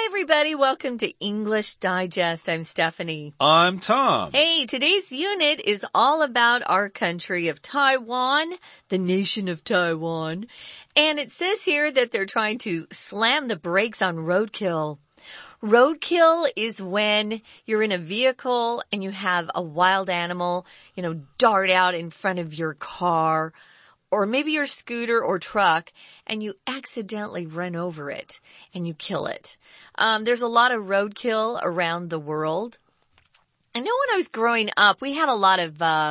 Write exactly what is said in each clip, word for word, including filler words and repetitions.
everybody. Welcome to English Digest. I'm Stephanie. I'm Tom. Hey, today's unit is all about our country of Taiwan, the nation of Taiwan. And it says here that they're trying to slam the brakes on roadkill. Roadkill is when you're in a vehicle and you have a wild animal, you know, dart out in front of your car, or maybe your scooter or truck, and you accidentally run over it and you kill it. Um, there's a lot of roadkill around the world. I know when I was growing up, we had a lot of uh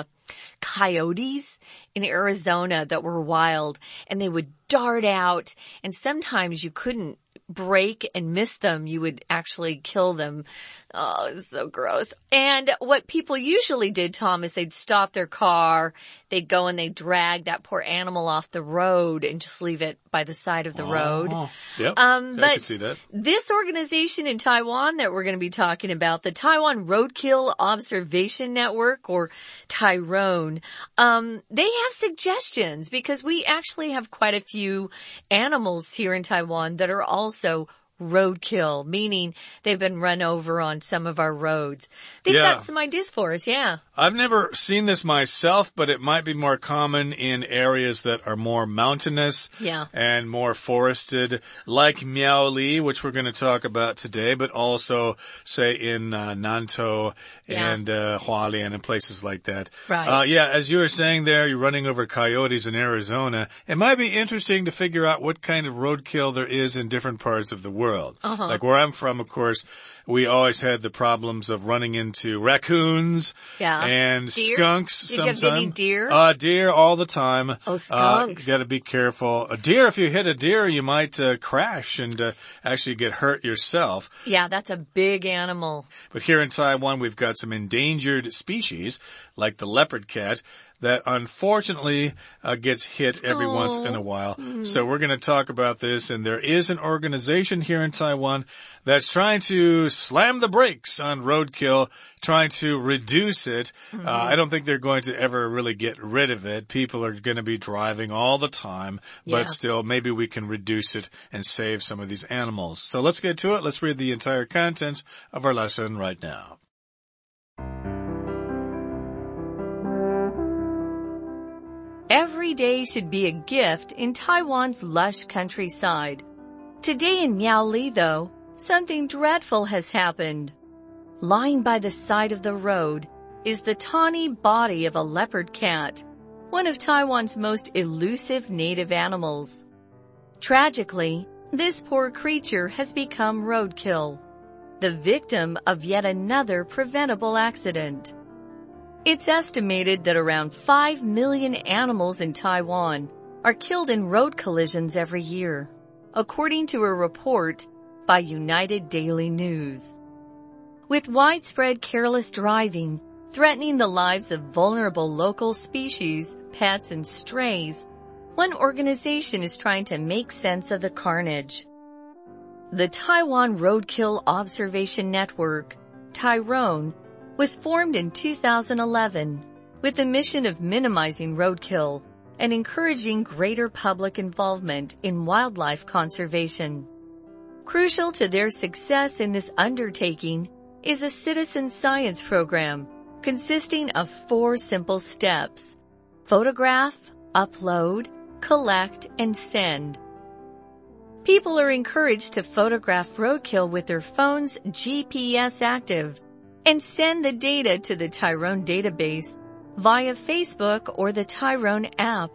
coyotes in Arizona that were wild, and they would dart out, and sometimes you couldn't break and miss them. You would actually kill them. Oh, it's so gross. And what people usually did, Tom, is they'd stop their car, they'd go and they'd drag that poor animal off the road and just leave it by the side of the oh, road. Yep, um, I but can see that. This organization in Taiwan that we're going to be talking about, the Taiwan Roadkill Observation Network, or Tyrone, um, they have suggestions because we actually have quite a few animals here in Taiwan that are also roadkill, meaning they've been run over on some of our roads. They've yeah. got some ideas for us, yeah. I've never seen this myself, but it might be more common in areas that are more mountainous yeah. and more forested, like Miaoli, which we're going to talk about today, but also, say, in uh, Nantou yeah. and uh, Hualien and places like that. Right. Uh, yeah, as you were saying there, you're running over coyotes in Arizona. It might be interesting to figure out what kind of roadkill there is in different parts of the world. World. Uh-huh. Like where I'm from, of course, we always had the problems of running into raccoons yeah. and deer? skunks. Did sometimes. you have any deer? Uh, deer all the time. Oh, skunks. Uh, you got to be careful. A deer, if you hit a deer, you might uh, crash and uh, actually get hurt yourself. Yeah, that's a big animal. But here in Taiwan, we've got some endangered species, like the leopard cat, that unfortunately uh, gets hit every oh. once in a while. Mm-hmm. So we're going to talk about this, and there is an organization here in Taiwan that's trying to slam the brakes on roadkill, trying to reduce it. Mm-hmm. uh, I don't think they're going to ever really get rid of it. People are going to be driving all the time, yeah. but still, maybe we can reduce it and save some of these animals. So let's get to it. Let's read the entire contents of our lesson right now. Every day should be a gift in Taiwan's lush countryside. Today in Miaoli, though, something dreadful has happened. Lying by the side of the road is the tawny body of a leopard cat, one of Taiwan's most elusive native animals. Tragically, this poor creature has become roadkill, the victim of yet another preventable accident. It's estimated that around five million animals in Taiwan are killed in road collisions every year, according to a report by United Daily News. With widespread careless driving threatening the lives of vulnerable local species, pets, and strays, one organization is trying to make sense of the carnage. The Taiwan Roadkill Observation Network, Tyrone, was formed in two thousand eleven with the mission of minimizing roadkill and encouraging greater public involvement in wildlife conservation. Crucial to their success in this undertaking is a citizen science program consisting of four simple steps: photograph, upload, collect, and send. People are encouraged to photograph roadkill with their phones G P S active and send the data to the Tyrone database via Facebook or the Tyrone app.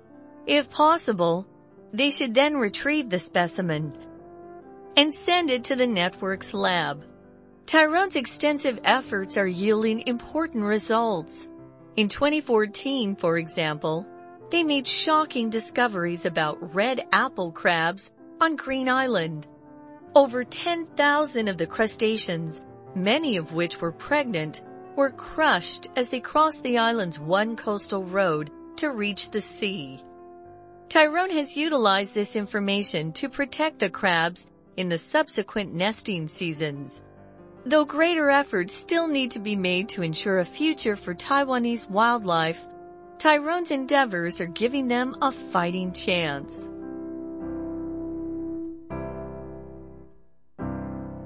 If possible, they should then retrieve the specimen and send it to the network's lab. Tyrone's extensive efforts are yielding important results. In twenty fourteen, for example, they made shocking discoveries about red apple crabs on Green Island. Over ten thousand of the crustaceans, many of which were pregnant, were crushed as they crossed the island's one coastal road to reach the sea. Tyrone has utilized this information to protect the crabs in the subsequent nesting seasons. Though greater efforts still need to be made to ensure a future for Taiwanese wildlife, Tyrone's endeavors are giving them a fighting chance.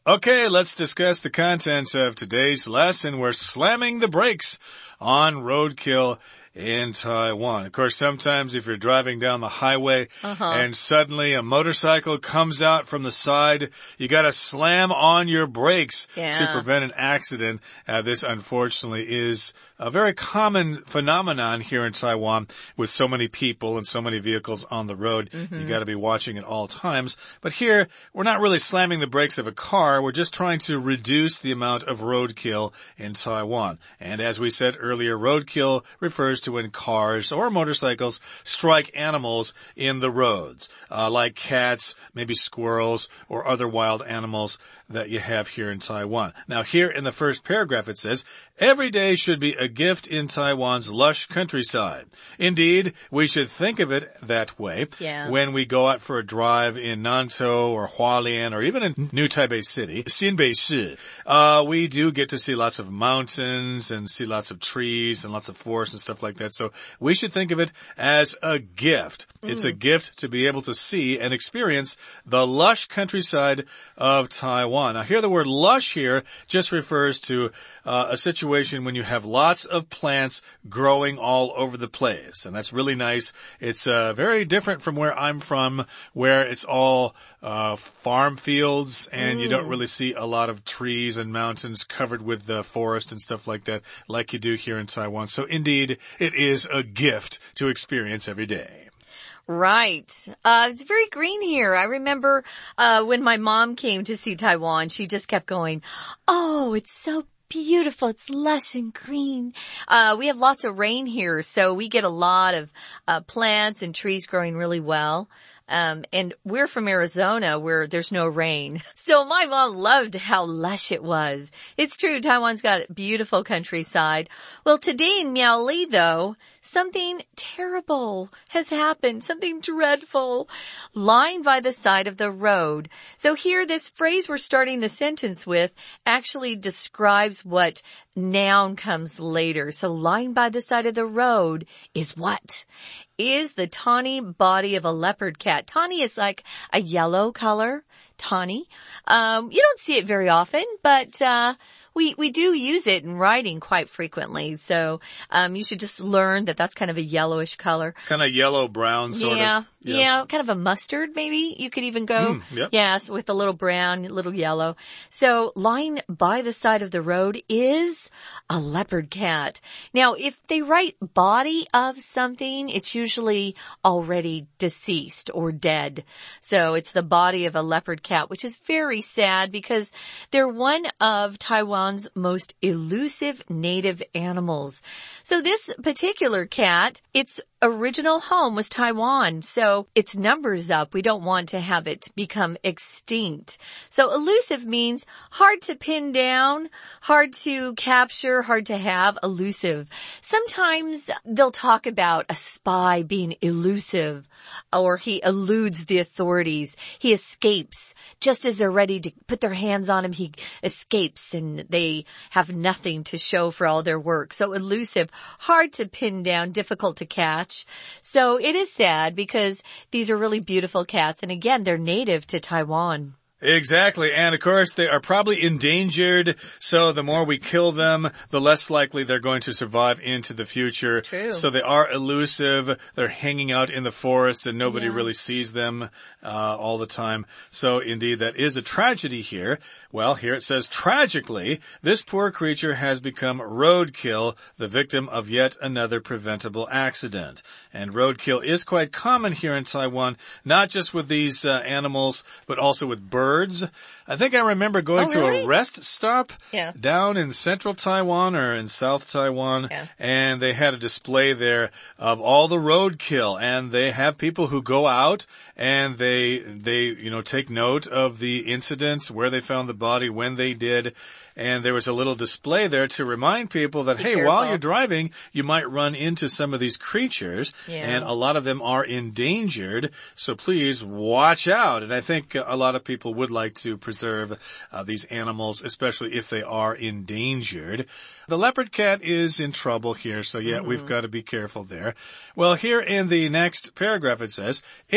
Okay, let's discuss the contents of today's lesson. We're slamming the brakes on roadkill in Taiwan. Of course, sometimes if you're driving down the highway uh-huh. and suddenly a motorcycle comes out from the side, you got to slam on your brakes yeah. to prevent an accident. Uh, this, unfortunately, is a very common phenomenon here in Taiwan with so many people and so many vehicles on the road. Mm-hmm. You got to be watching at all times. But here, we're not really slamming the brakes of a car. We're just trying to reduce the amount of roadkill in Taiwan. And as we said earlier, roadkill refers to when cars or motorcycles strike animals in the roads, uh, like cats, maybe squirrels, or other wild animals that you have here in Taiwan. Now, here in the first paragraph, it says, every day should be a gift in Taiwan's lush countryside. Indeed, we should think of it that way yeah. when we go out for a drive in Nantou or Hualien or even in New Taipei City, Xinbei-shi. Uh, we do get to see lots of mountains and see lots of trees and lots of forests and stuff like that. So we should think of it as a gift. Mm. It's a gift to be able to see and experience the lush countryside of Taiwan. Now, here the word lush here just refers to uh, a situation when you have lots of plants growing all over the place. And that's really nice. It's uh, very different from where I'm from, where it's all uh, farm fields and mm. you don't really see a lot of trees and mountains covered with the forest and stuff like that, like you do here in Taiwan. So indeed, it is a gift to experience every day. Right. Uh, it's very green here. I remember, uh, when my mom came to see Taiwan, she just kept going, oh, it's so beautiful. It's lush and green. Uh, we have lots of rain here, so we get a lot of, uh, plants and trees growing really well. Um, and we're from Arizona where there's no rain. So my mom loved how lush it was. It's true, Taiwan's got a beautiful countryside. Well, today in Miaoli, though, something terrible has happened, something dreadful, lying by the side of the road. So here, this phrase we're starting the sentence with actually describes what noun comes later. So lying by the side of the road is what? Is the tawny body of a leopard cat. Tawny is like a yellow color, tawny. Um, you don't see it very often, but, uh, we, we do use it in writing quite frequently. So, um, you should just learn that that's kind of a yellowish color. Kind of yellow brown sort yeah, of. Yeah. Yeah. Kind of a mustard maybe. You could even go. Mm, yep. Yes, with a little brown, a little yellow. So lying by the side of the road is a leopard cat. Now, if they write body of something, it's usually already deceased or dead. So it's the body of a leopard cat, which is very sad because they're one of Taiwan's most elusive native animals. So this particular cat, its original home was Taiwan, so its number's up. We don't want to have it become extinct. So elusive means hard to pin down, hard to capture, hard to have, elusive. Sometimes they'll talk about a spy being elusive, or he eludes the authorities. He escapes. Just as they're ready to put their hands on him, he escapes and they have nothing to show for all their work. So elusive, hard to pin down, difficult to catch. So it is sad because these are really beautiful cats. And again, they're native to Taiwan. Exactly. And of course, they are probably endangered. So the more we kill them, the less likely they're going to survive into the future. True. So they are elusive. They're hanging out in the forest and nobody yeah. really sees them uh, all the time. So indeed, that is a tragedy here. Well, here it says, tragically, this poor creature has become roadkill, the victim of yet another preventable accident. And roadkill is quite common here in Taiwan, not just with these uh, animals, but also with birds. Birds. I think I remember going oh, really? to a rest stop yeah. down in central Taiwan or in south Taiwan, yeah. and they had a display there of all the roadkill, and they have people who go out and they, they, you know, take note of the incidents, where they found the body, when they did. And there was a little display there to remind people that, Be hey, careful. while you're driving, you might run into some of these creatures, yeah. and a lot of them are endangered, so please watch out. And I think a lot of people would like to preserve uh, these animals, especially if they are endangered. The leopard cat is in trouble here, so yeah, mm-hmm. we've got to be careful there. Well, here in the next paragraph it says, it's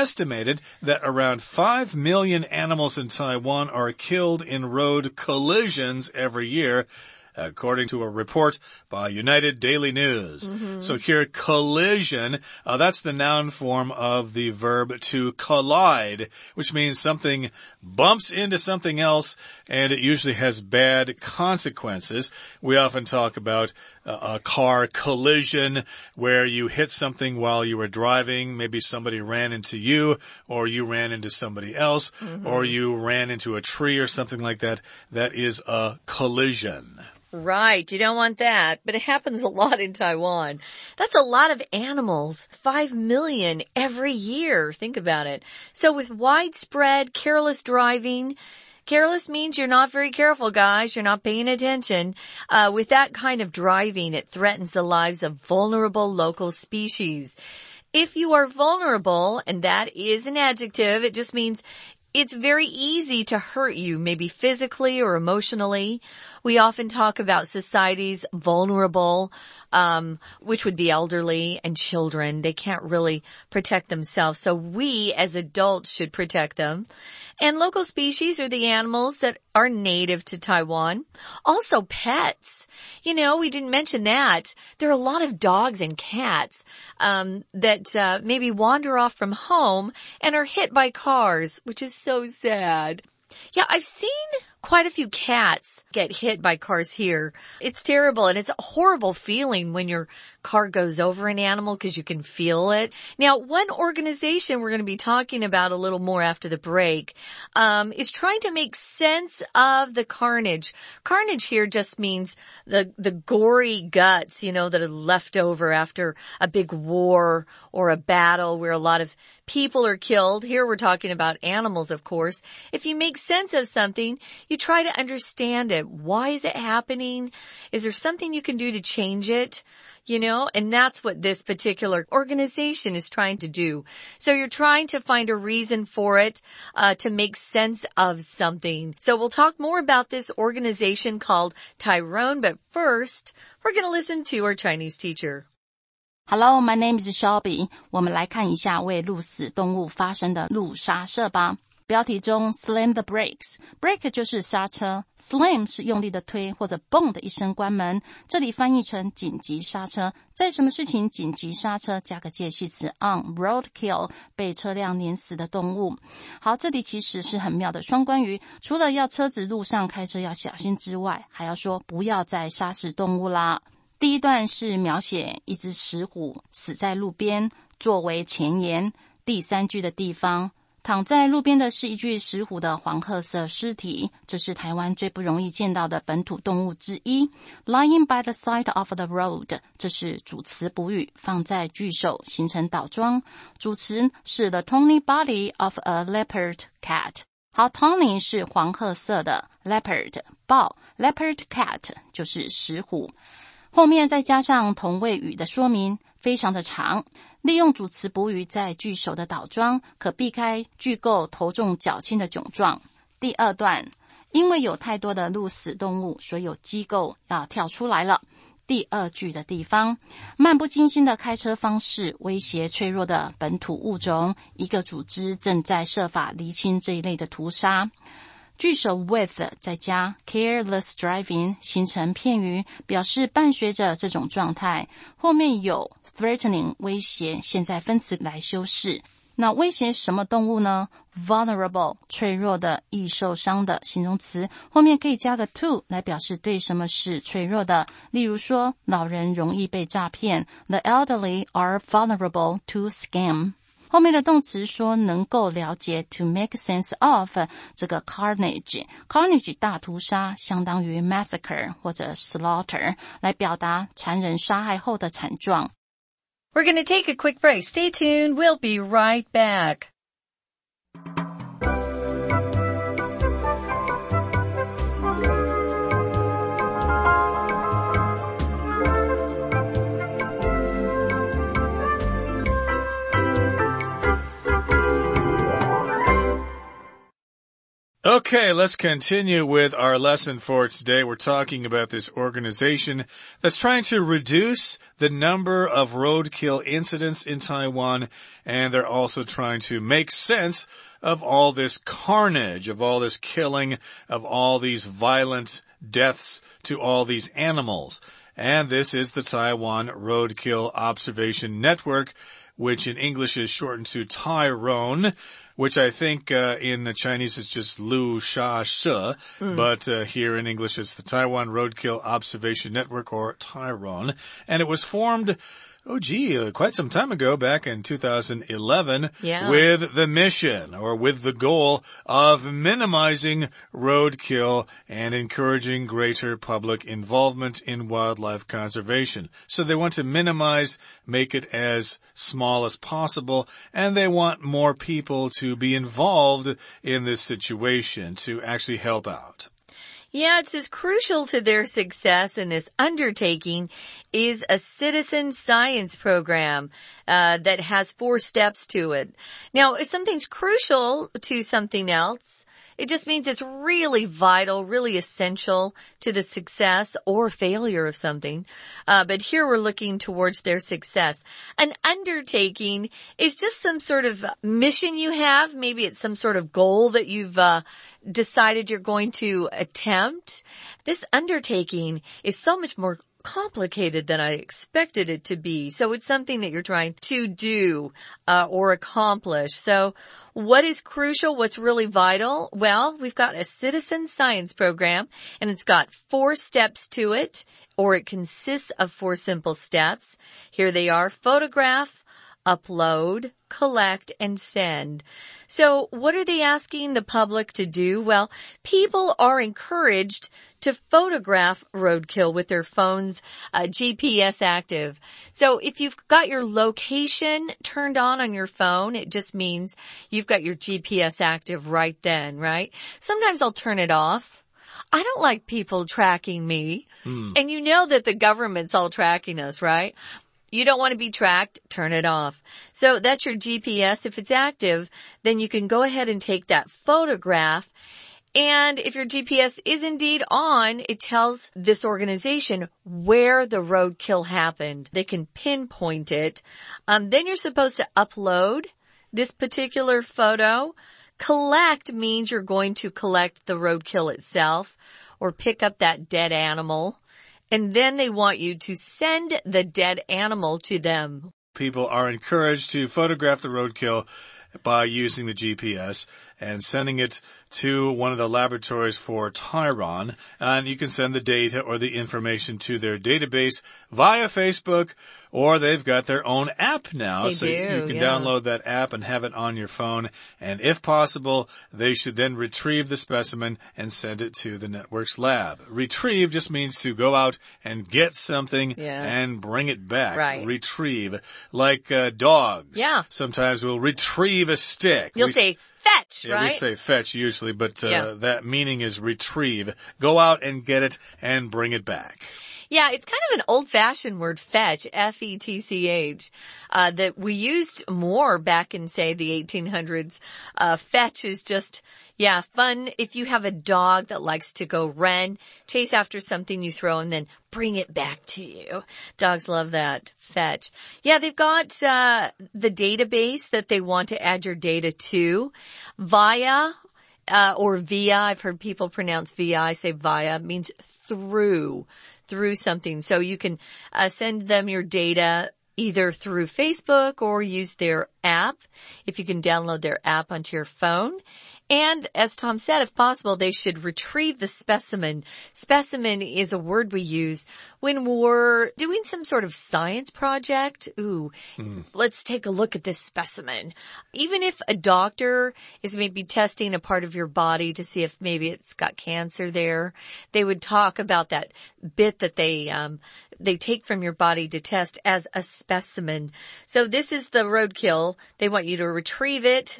estimated that around five million animals in Taiwan are killed in road collisions every year, according to a report by United Daily News. Mm-hmm. So here, collision, uh, that's the noun form of the verb to collide, which means something bumps into something else, and it usually has bad consequences. We often talk about uh, a car collision where you hit something while you were driving. Maybe somebody ran into you, or you ran into somebody else, mm-hmm. or you ran into a tree or something like that. That is a collision. Right. You don't want that, but it happens a lot in Taiwan. That's a lot of animals. Five million every year. Think about it. So with widespread careless driving, careless means you're not very careful, guys. You're not paying attention. Uh, with that kind of driving, it threatens the lives of vulnerable local species. If you are vulnerable, and that is an adjective, it just means it's very easy to hurt you, maybe physically or emotionally. We often talk about society's vulnerable, um, which would be elderly and children. They can't really protect themselves. So we as adults should protect them. And local species are the animals that are native to Taiwan. Also pets. You know, we didn't mention that. There are a lot of dogs and cats, um, that, uh, maybe wander off from home and are hit by cars, which is so sad. Yeah, I've seen quite a few cats get hit by cars here. It's terrible, and it's a horrible feeling when your car goes over an animal because you can feel it. Now, one organization we're going to be talking about a little more after the break um, is trying to make sense of the carnage. Carnage here just means the the gory guts, you know, that are left over after a big war or a battle where a lot of people are killed. Here we're talking about animals, of course. If you make sense of something, you try to understand it. Why is it happening? Is there something you can do to change it? You know, and that's what this particular organization is trying to do. So you're trying to find a reason for it, uh, to make sense of something. So we'll talk more about this organization called Tyrone, but first, we're going to listen to our Chinese teacher. Hello, my name is Shelby. 我们来看一下为路死动物发生的路刹射吧。标题中 slam the brakes， brake 就是刹车， slam 是用力的推或者嘣的一声关门，这里翻译成紧急刹车。在什么事情紧急刹车加个介系词 on roadkill， 被车辆碾死的动物。好，这里其实是很妙的双关语，除了要车子路上开车要小心之外，还要说不要再杀死动物啦。第一段是描写一只石虎死在路边，作为前言。第三句的地方，躺在路边的是一具石虎的黄褐色尸体，这是台湾最不容易见到的本土动物之一。Lying by the side of the road， 这是主词补语，放在句首形成倒装。主词是 the tawny body of a leopard cat。好 ，tawny 是黄褐色的 ，leopard 豹 ，leopard cat 就是石虎。后面再加上同位语的说明，非常的长。利用主词补语在句首的倒装，可避开句构头重脚轻的窘状。第二段，因为有太多的路死动物，所以有机构要跳出来了。第二句的地方，漫不经心的开车方式威胁脆弱的本土物种，一个组织正在设法厘清这一类的屠杀。句首 with 再加 careless driving 形成片语，表示伴随着这种状态。后面有 threatening 威胁，现在分词来修饰。那威胁什么动物呢？ vulnerable 脆弱的、易受伤的形容词，后面可以加个 to 来表示对什么是脆弱的。例如说，老人容易被诈骗， the elderly are vulnerable to scam。后面的动词说能够了解 to make sense of 这个 carnage carnage 大屠杀相当于 massacre 或者 slaughter 来表达残忍杀害后的惨状。 We're going to take a quick break. Stay tuned. We'll be right back. Okay, let's continue with our lesson for today. We're talking about this organization that's trying to reduce the number of roadkill incidents in Taiwan, and they're also trying to make sense of all this carnage, of all this killing, of all these violent deaths to all these animals. And this is the Taiwan Roadkill Observation Network, which in English is shortened to Tyrone, which I think uh, in Chinese is just Lu Sha She, mm. but uh, here in English it's the Taiwan Roadkill Observation Network, or Tyrone. And it was formed, oh gee, uh, quite some time ago, back in two thousand eleven, yeah. with the mission, or with the goal of minimizing roadkill and encouraging greater public involvement in wildlife conservation. So they want to minimize, make it as small as possible, and they want more people to be involved in this situation, to actually help out. Yeah, it's as crucial to their success in this undertaking is a citizen science program uh, that has four steps to it. Now, if something's crucial to something else, it just means it's really vital, really essential to the success or failure of something. Uh, but here we're looking towards their success. An undertaking is just some sort of mission you have. Maybe it's some sort of goal that you've uh, decided you're going to attempt. This undertaking is so much more complicated than I expected it to be. So it's something that you're trying to do uh, or accomplish. So what is crucial? What's really vital? Well, we've got a citizen science program, and it's got four steps to it, or it consists of four simple steps. Here they are: photograph, upload, collect, and send. So what are they asking the public to do? Well, people are encouraged to photograph roadkill with their phones uh, G P S active. So if you've got your location turned on on your phone, it just means you've got your G P S active right then, right? Sometimes I'll turn it off. I don't like people tracking me. Mm. And you know that the government's all tracking us, right? You don't want to be tracked, turn it off. So that's your G P S. If it's active, then you can go ahead and take that photograph. And if your G P S is indeed on, it tells this organization where the roadkill happened. They can pinpoint it. Um, then you're supposed to upload this particular photo. Collect means you're going to collect the roadkill itself or pick up that dead animal. And then they want you to send the dead animal to them. People are encouraged to photograph the roadkill by using the G P S and sending it to one of the laboratories for Tyrone. And you can send the data or the information to their database via Facebook, or they've got their own app now. They so do, you can yeah. download that app and have it on your phone. And if possible, they should then retrieve the specimen and send it to the network's lab. Retrieve just means to go out and get something yeah. and bring it back. Right. Retrieve. Like uh, dogs. Yeah. Sometimes we'll retrieve a stick. You'll we, say fetch, yeah, right? we say fetch usually, but uh, yeah. that meaning is retrieve. Go out and get it and bring it back. Yeah, it's kind of an old-fashioned word, fetch, F E T C H, uh, that we used more back in, say, the eighteen hundreds. Uh, fetch is just, yeah, fun. If you have a dog that likes to go run, chase after something you throw and then bring it back to you. Dogs love that, fetch. Yeah, they've got uh, the database that they want to add your data to via uh, or via. I've heard people pronounce via. I say via. Means through. through something. So you can uh, send them your data either through Facebook or use their app, if you can download their app onto your phone. And as Tom said, if possible, they should retrieve the specimen. Specimen is a word we use when we're doing some sort of science project. Ooh, mm. let's take a look at this specimen. Even if a doctor is maybe testing a part of your body to see if maybe it's got cancer there, they would talk about that bit that they, um, they take from your body to test as a specimen. So this is the roadkill. They want you to retrieve it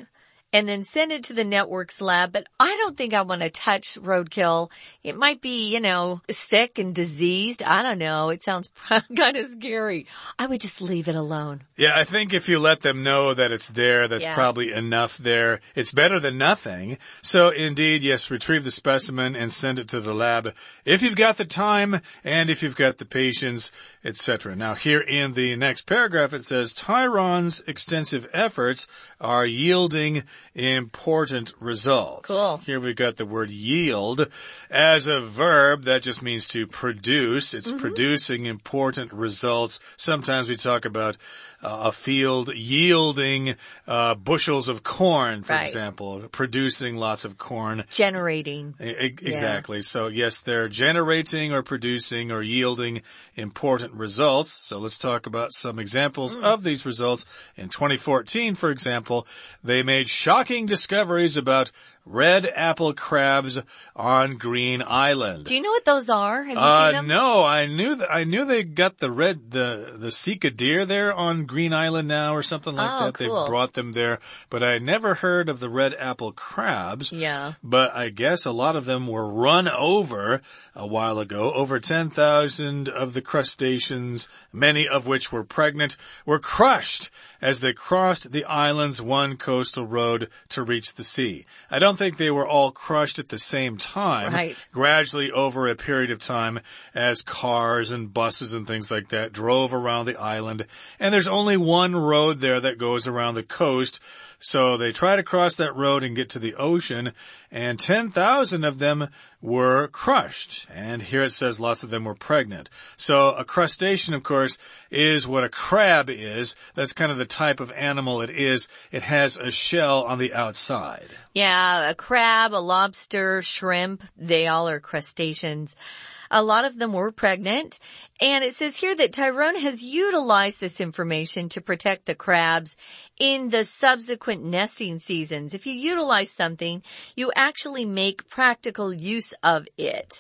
and then send it to the network's lab. But I don't think I want to touch roadkill. It might be, you know, sick and diseased. I don't know. It sounds kind of scary. I would just leave it alone. Yeah, I think if you let them know that it's there, that's yeah. probably enough there. It's better than nothing. So indeed, yes, retrieve the specimen and send it to the lab if you've got the time and if you've got the patience, et cetera. Now here in the next paragraph, it says, Tyron's extensive efforts are yielding important results. Cool. Here we've got the word yield as a verb that just means to produce. It's mm-hmm. producing important results. Sometimes we talk about uh, a field yielding uh, bushels of corn, for right. example, producing lots of corn. Generating. E- exactly. Yeah. So yes, they're generating or producing or yielding important results. So let's talk about some examples mm. of these results. In twenty fourteen, for example, they made shocking discoveries about red apple crabs on Green Island. Do you know what those are? Have you uh, seen them? No, I knew that. I knew they got the red, the the Sika deer there on Green Island now, or something like oh, that. Cool. They brought them there, but I never heard of the red apple crabs. Yeah. But I guess a lot of them were run over a while ago. Over ten thousand of the crustaceans, many of which were pregnant, were crushed as they crossed the island's one coastal road to reach the sea. I don't think they were all crushed at the same time. Right. Gradually over a period of time as cars and buses and things like that drove around the island. And there's only one road there that goes around the coast. So they try to cross that road and get to the ocean, and ten thousand of them were crushed. And here it says lots of them were pregnant. So a crustacean, of course, is what a crab is. That's kind of the type of animal it is. It has a shell on the outside. Yeah, a crab, a lobster, shrimp, they all are crustaceans. A lot of them were pregnant. And it says here that Tyrone has utilized this information to protect the crabs in the subsequent nesting seasons. If you utilize something, you actually make practical use of it.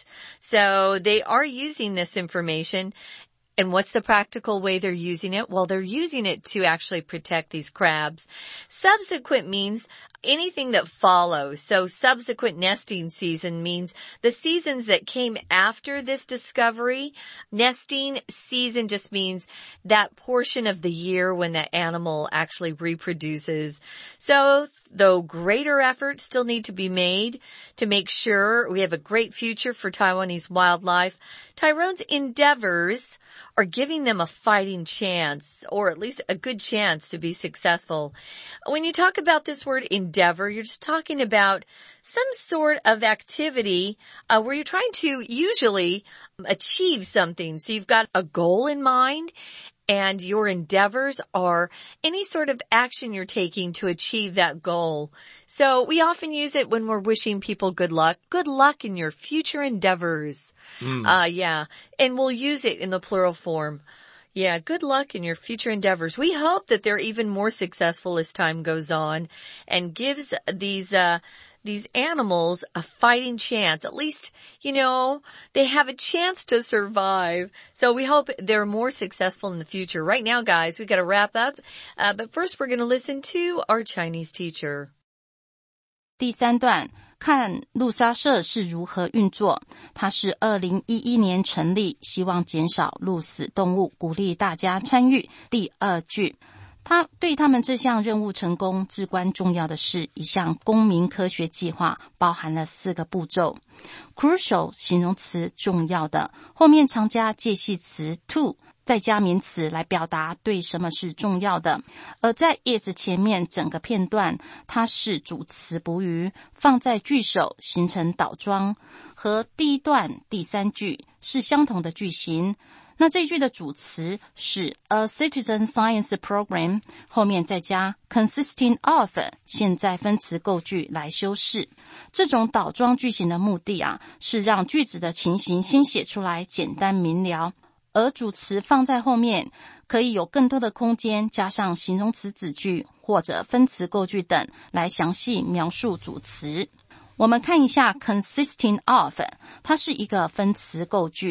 So they are using this information. And what's the practical way they're using it? Well, they're using it to actually protect these crabs. Subsequent means anything that follows. So subsequent nesting season means the seasons that came after this discovery. Nesting season just means that portion of the year when that animal actually reproduces. So though greater efforts still need to be made to make sure we have a great future for Taiwanese wildlife, Tyrone's endeavors are giving them a fighting chance, or at least a good chance to be successful. When you talk about this word endeavor, you're just talking about some sort of activity uh, where you're trying to usually achieve something. So you've got a goal in mind, and your endeavors are any sort of action you're taking to achieve that goal. So we often use it when we're wishing people good luck. Good luck in your future endeavors. Mm. Uh, yeah. And we'll use it in the plural form. Yeah, good luck in your future endeavors. We hope that they're even more successful as time goes on and gives these, uh, these animals a fighting chance. At least, you know, they have a chance to survive. So we hope they're more successful in the future. Right now, guys, we got to wrap up. Uh, but first, we're going to listen to our Chinese teacher. 第三段，看路杀社是如何运作。它是二零一一年成立，希望减少路死动物，鼓励大家参与。第二句，它对他们这项任务成功至关重要的是一项公民科学计划，包含了四个步骤。Crucial 形容词重要的，后面常加介系词 to。再加名词来表达对什么是重要的，而在 is 前面整个片段，它是主词补语，放在句首形成倒装，和第一段第三句是相同的句型。那这一句的主词是 a citizen science program， 后面再加 consisting of 现在分词构句来修饰。这种倒装句型的目的啊，是让句子的情形先写出来，简单明了。而主词放在后面，可以有更多的空间加上形容词子句或者分词构句等来详细描述主词。我们看一下 consisting of， 它是一个分词构句，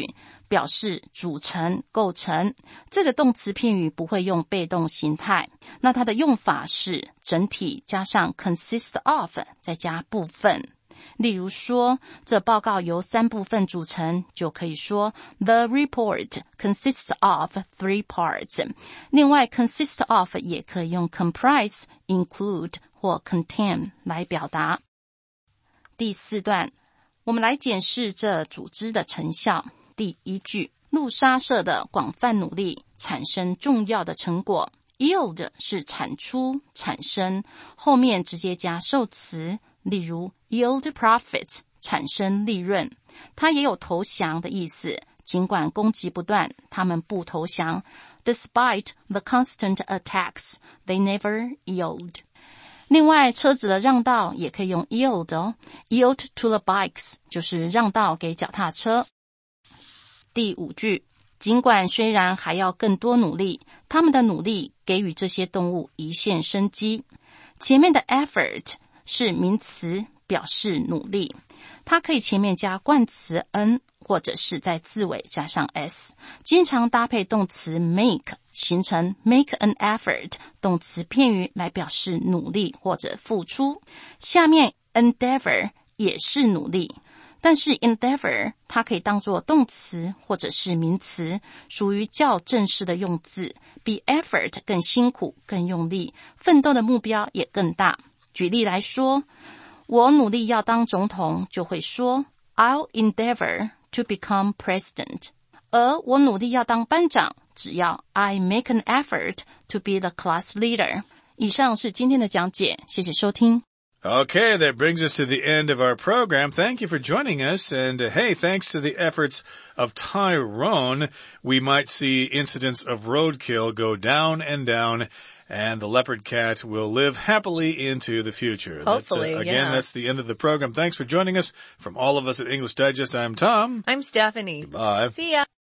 表示组成、构成。这个动词片语不会用被动形态，那它的用法是整体加上 consist of 再加部分。例如说，这报告由三部分组成，就可以说 The report consists of three parts。 另外 consist of 也可以用 comprise, include 或 contain 来表达。第四段，我们来检视这组织的成效。第一句，路莎社的广泛努力产生重要的成果。 Yield 是产出、产生，后面直接加受词，例如 yield profit 产生利润。它也有投降的意思，尽管攻击不断，他们不投降。 Despite the constant attacks, they never yield。 另外，车子的让道也可以用 yield 哦 yield to the bikes 就是让道给脚踏车。第五句，尽管虽然还要更多努力，他们的努力给予这些动物一线生机。前面的 effort 是名词，表示努力，它可以前面加冠词 n 或者是在字尾加上 s， 经常搭配动词 make 形成 make an effort 动词片语来表示努力或者付出。下面 endeavor 也是努力，但是 endeavor 它可以当作动词或者是名词，属于较正式的用字，比 effort 更辛苦、更用力，奋斗的目标也更大。举例来说，我努力要当总统，就会说 I'll endeavor to become president。 而我努力要当班长，只要 I make an effort to be the class leader。 以上是今天的讲解，谢谢收听。 Okay, that brings us to the end of our program. Thank you for joining us. And uh, hey, thanks to the efforts of Tyrone, we might see incidents of roadkill go down and down, and the leopard cat will live happily into the future. Hopefully, that's, uh, again, yeah. that's the end of the program. Thanks for joining us. From all of us at English Digest, I'm Tom. I'm Stephanie. Bye. See ya.